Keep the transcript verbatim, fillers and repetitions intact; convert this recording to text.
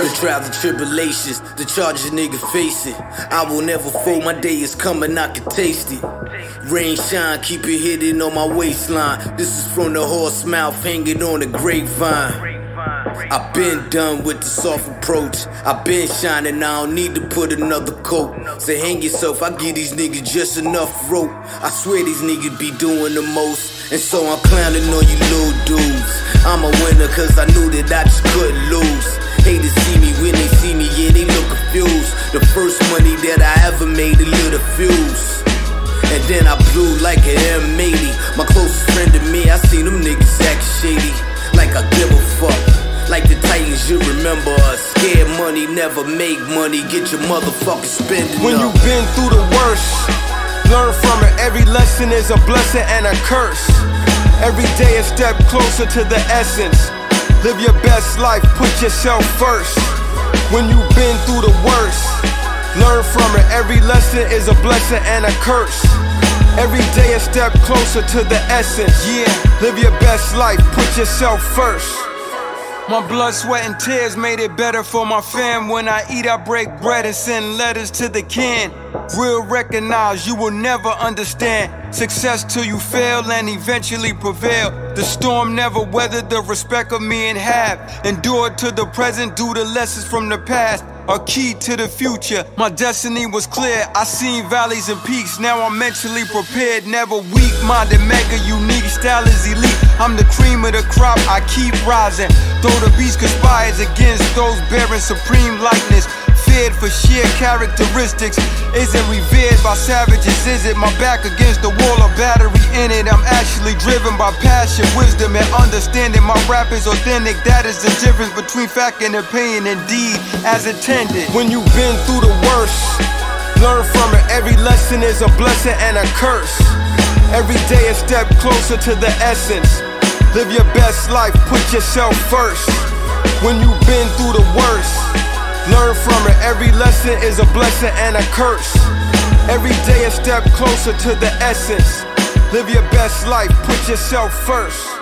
The trials and tribulations, the charges a nigga facing. I will never fold, my day is coming, I can taste it. Rain, shine, keep it hidden on my waistline. This is from the horse mouth, hanging on the grapevine. I've been done with the soft approach. I've been shining, I don't need to put another coat. Say hang yourself, I give these niggas just enough rope. I swear these niggas be doing the most, and so I'm clowning on you little dudes. I'm a winner cause I knew that I just couldn't lose. Haters see me when they see me, yeah, they look confused. The first money that I ever made, a little fuse, and then I blew like an M eighty. My closest friend to me, I seen them niggas act shady, like I give a fuck. Like the Titans, you remember us. Scared money, never make money. Get your motherfucking spending When up. you've been through the worst, learn from it. Every lesson is a blessing and a curse. Every day a step closer to the essence. Live your best life, put yourself first. When you've been through the worst, learn from it. Every lesson is a blessing and a curse. Every day a step closer to the essence. Yeah, live your best life, put yourself first. My blood, sweat, and tears made it better for my fam. When I eat, I break bread and send letters to the kin. Real recognize, you will never understand success till you fail and eventually prevail. The storm never weathered the respect of me and have endured to the present due to lessons from the past. A key to the future, my destiny was clear. I seen valleys and peaks, now I'm mentally prepared. Never weak-minded, mega unique, style is elite. I'm the cream of the crop, I keep rising. Though the beast conspires against those bearing supreme likeness. Feared for sheer characteristics, isn't revered by savages. Is it my back against the wall, a battery in it? I'm actually driven by passion, wisdom, and understanding. My rap is authentic, that is the difference between fact and opinion, indeed, as intended. When you've been through the worst, learn from it. Every lesson is a blessing and a curse. Every day a step closer to the essence. Live your best life, put yourself first. When you've been through the worst, learn from it. Every lesson is a blessing and a curse. Every day a step closer to the essence. Live your best life, put yourself first.